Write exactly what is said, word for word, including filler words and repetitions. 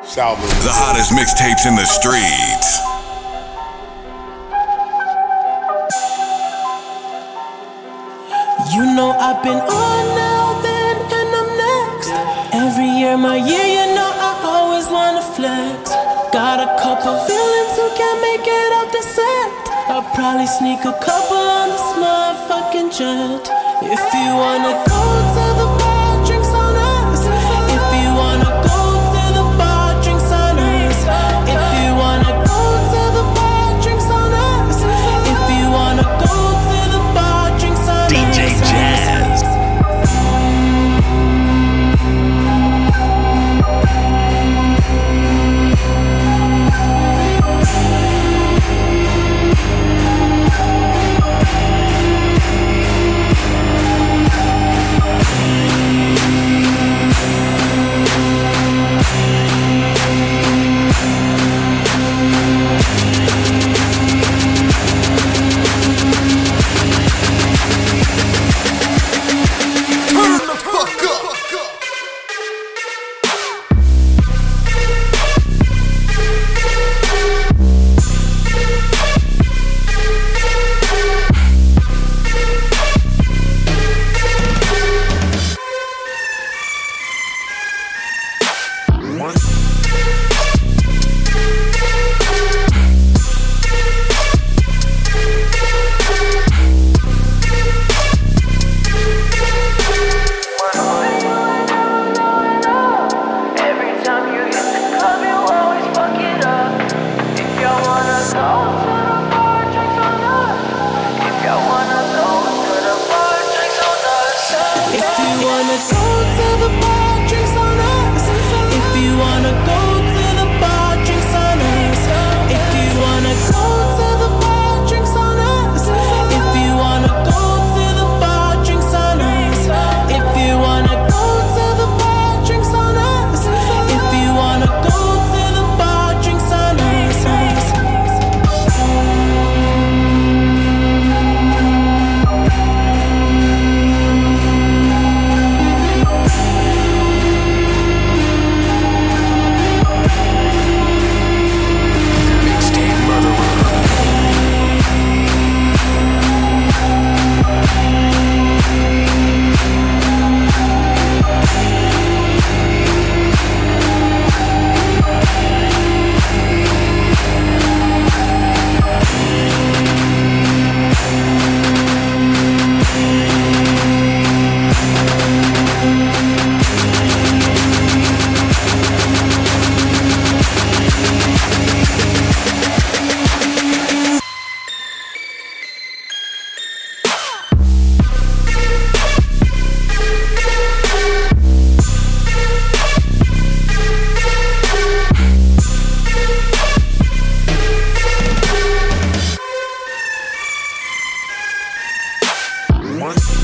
The hottest mixtapes in the streets. You know I've been on now, then, and I'm next. Every year, my year, you know I always wanna flex. Got a couple villains who can't make it off the set. I'll probably sneak a couple on this motherfucking jet. If you wanna go to the bar, drinks on us. If you wanna go to the bar, drinks on us. If you wanna go to the bar, drinks on us. If you wanna go to the bar, drinks on us. D J Jazz. One.